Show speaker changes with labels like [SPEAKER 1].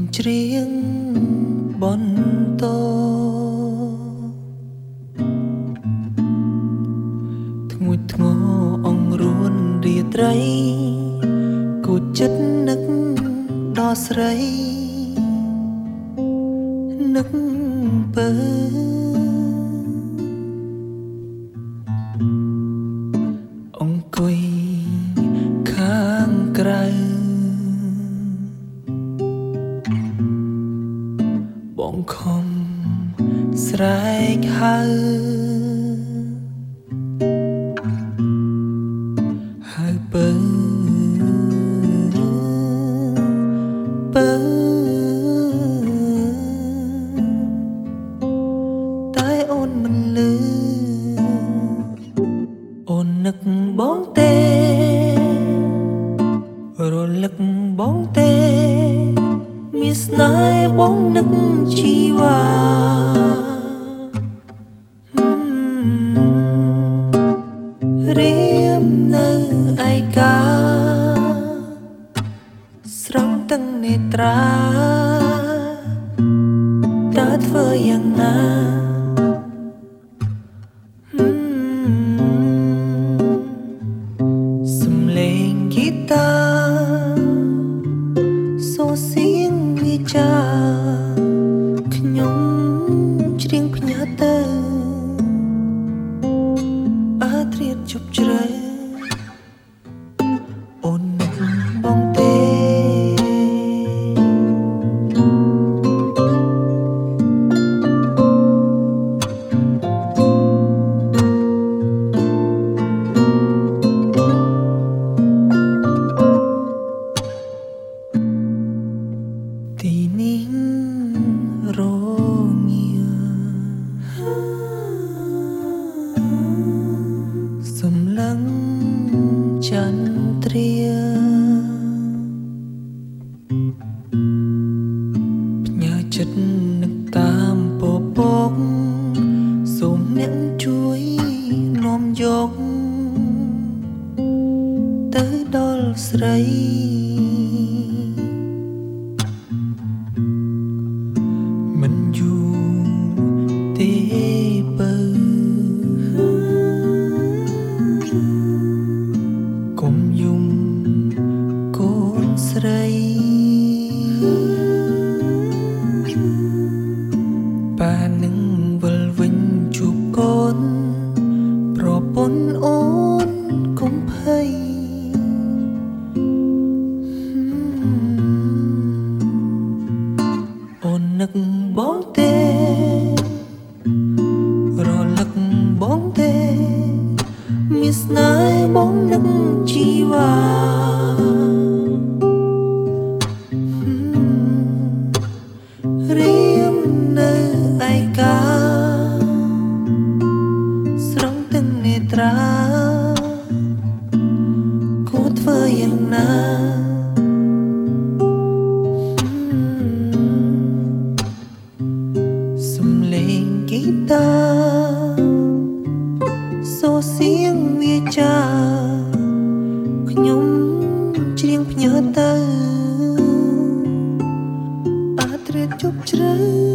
[SPEAKER 1] ច្រៀងបន្តធ្ងួចធ្ងរអង្រួនរាត្រីគូចិត្តនឹកដល់ស្រីនឹកពើអង្គុយខាងក្រៅបងខំស្រែកហៅពើតែអូនមិនលឺអូននឹកបងទេរលឹកបងទេមានស្នេហ៍បងនឹកជីវ៉ារៀមនៅឯកាស្រង់ទាំងនេត្រាតើធ្វើយ៉ាងណាសំឡេងហ្គីតាសូរសៀងវាចាខ្ញុំច្រៀងផ្ញើទៅអាត្រៀតជប់ជ្រៅអូននឹកបងទេទីនេះរងាសំឡឹងចន្ទ្រាផ្ញើចិត្តនឹកតាមពពកសូមអ្នកជួយនាំយកទៅដល់ស្រីមិនយូរទេពើកុំយំកូនស្រីប៉ានឹងវិលវិញជួបកូនប្រពន្ធអូនកុំភ័យអូននឹកបងទេរលឹកបងទេមានស្នេហ៍បងនឹកជីវ៉ារៀមនៅឯកាស្រង់ទាំងនេត្រាគួរធ្វើយ៉ាងណាសំឡេងហ្គីតាសូរសៀងវាចាខ្ញុំច្រៀងផ្ញើទៅអាត្រៀតជប់ជ្រៅ